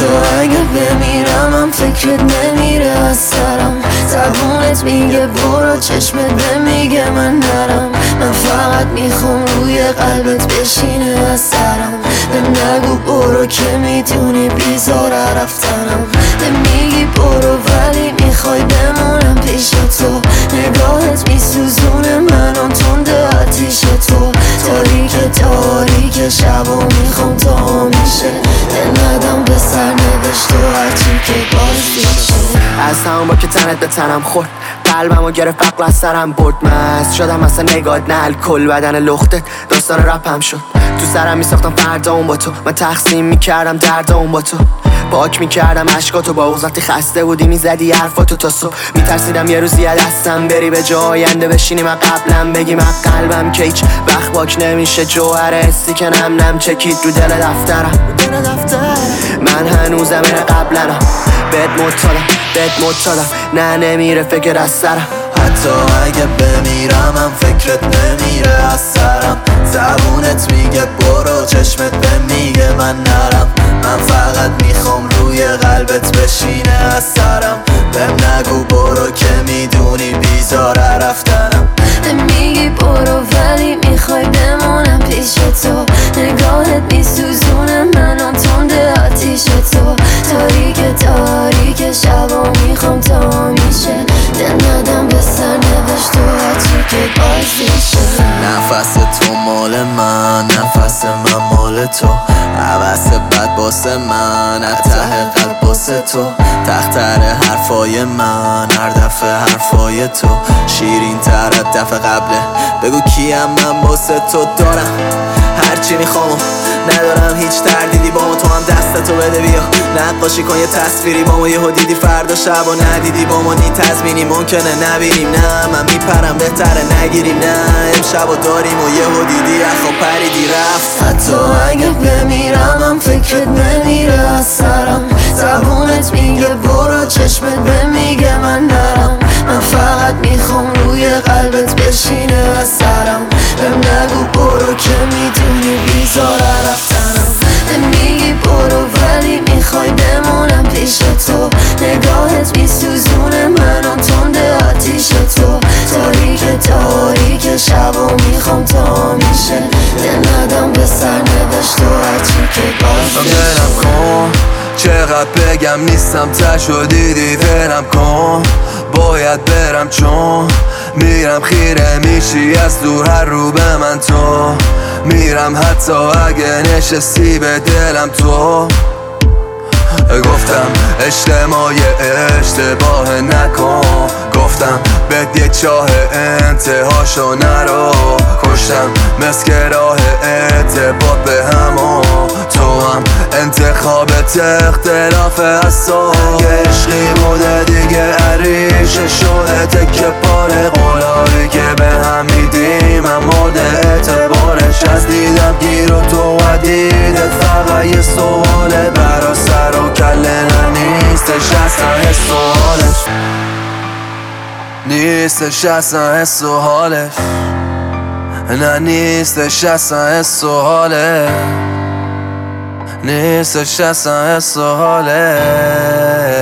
حتی اگه بمیرم هم فکرت نمیره از سرم. زبونت میگه برو، چشمت نمیگه من نرم. من فقط میخوام روی قلبت بشینه از سرم. به نگو برو که میدونی بیزاره رفتنم. میگی برو ولی میخوای بمونم پیش تو. نگاهت میسوزونه منو، تنده آتیش تو. تاریک شب و میخوام تا میشه. دل ندم به سرنوشت و هرچی که بازیشه. از همون با که تنت به تنم خورد، قلبم و گرفت عقل از سرم برد. مست شدم مثلا نگات نه الکل، بدن لختت داستان رپم شد. تو سرم میساختم فردا اون با تو، من تقسیم میکردم درد اون با تو. پاک میکردم عشقاتو با وقتی خسته بودی میزدی حرفاتو تا صبح. میترسیدم یه روزی از دستم بری، به جای آینده بشینیم و قبلم بگیم از قلبم که هیچ وقت پاک نمیشه. جوهر حسی که نم چکید رو دل دفترم. من هنوزم این قبلنم، بهت متادم نه نمیره فکر از سرم. حتی اگه بمیرم هم فکرت نمیره از سرم. زبونت میگه برو، چشمت میگه من نرم. من فقط میخوام روی قلبت بشینه از سرم. بهم نگو برو که میدونی بیزاره رفتنم. میگی برو ولی میخوای بمونم پیش تو. نگاهت میسوزونه منو، تنده آتیش تو. تاریک شب و میخوام تا میشه. دل ندم به سرنوشت و هرچی که بازیشه. نفس تو مال من، نفس من مال تو. حوث بد باسه من، ته قلب باسه تو. تختر حرفای من، هر دفعه حرفای تو شیرین تر از دفعه قبله. بگو کیم من باسه تو دارم هرچی میخوام، ندارم هیچ تردیدی با تو. هم دستتو بده بیا نقاشی کن یه تصویری با ما. یهو دیدی فردا شب و ندیدی با ما. نی تضمینی ممکنه نبینیم، نه من میپرم بهتره نگیریم. نه امشب و داریم و یهو دیدی اخو پریدی رفت. حتی اگه بمیرم هم فکرت نمیره از سرم. زبونت میگه برو، چشمت میگه من نرم. من فقط میخوام روی قلبت بشینه از سرم. بهم نگو برو که میدونی بیزاره رفتنم. میگی برو ولی میخوای بمونم پیش تو. نگاهت میسوزونه منو، تنده آتیش تو. تاریک شب و میخوام تا میشه. دل ندم به سرنوشت و هرچی که بازیشه. دلم کن چقدر بگم نیستم تشو دیدی. ولم کن باید برم چون میرم خیره میشی از دور هر رو به من تو. میرم حتی اگه نشستی به دلم تو. گفتم اجتماع اشتباه نکن. گفتم بد یه چاه انتهاشو نرو. کشتم مسک راه ارتباط به همون. تو هم انتخابت اختلاف از تو. عشقی بوده دیگه عریشه شده تکه پاره. قولایی که به هم میدیم هم مورد اعتبارش. از دیدم گیر و تو و دیدت فقط یه سواله. برا سر و کله نیستش اصلا حس و حالش. نیستش اصلا حس و حالش. نه نیستش اصلا حس و حالش. نیستش اصلا حس و حالش.